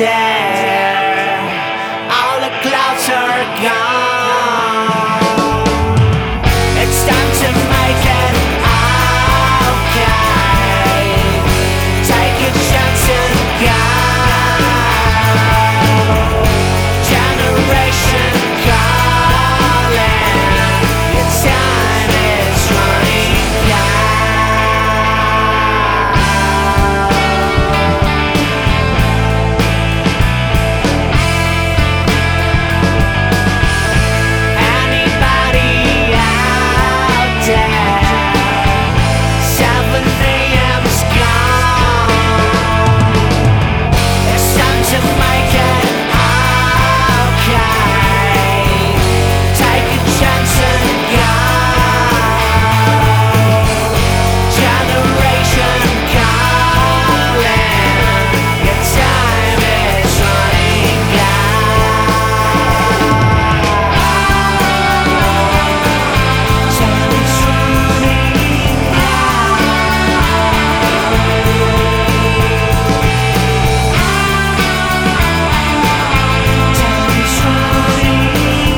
there. All the clouds are gone. It's time to make it okay. Take a chance and go. Generation calling. Your time is running out. Anybody out there? 7 a.m.'s gone. It's time to make it okay. Take a chance and go. Generation calling. Your time is running out. Time is running out. Time is running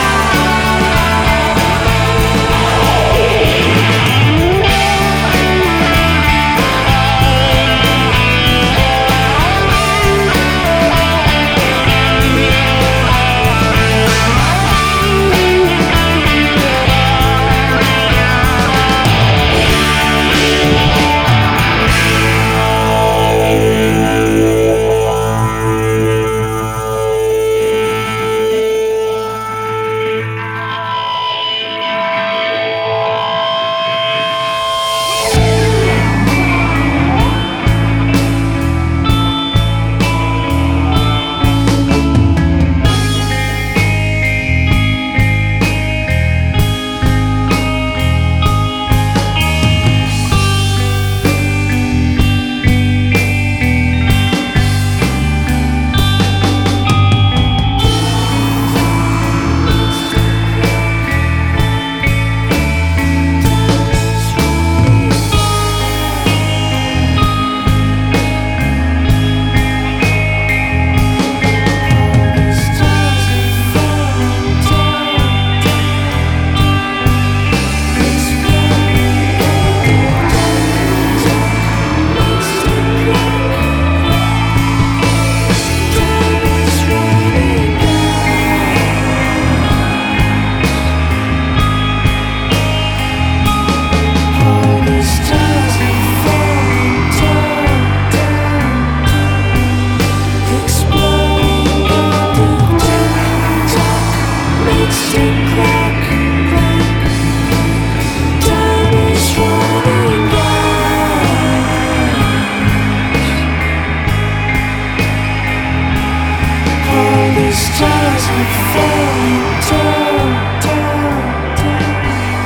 stars are falling down, down, down.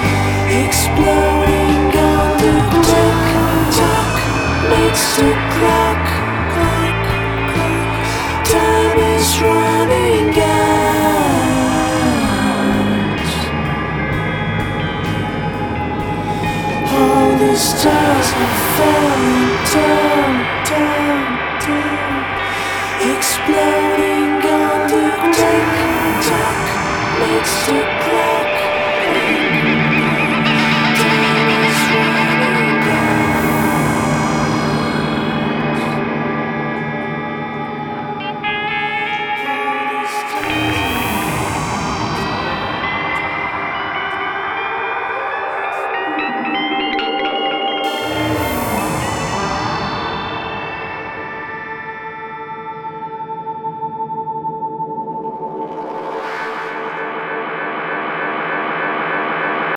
Exploding on the tick tock makes the clock, clock, clock. Time is running out. All the stars are falling down, down, down. Exploding on the tick tock makes the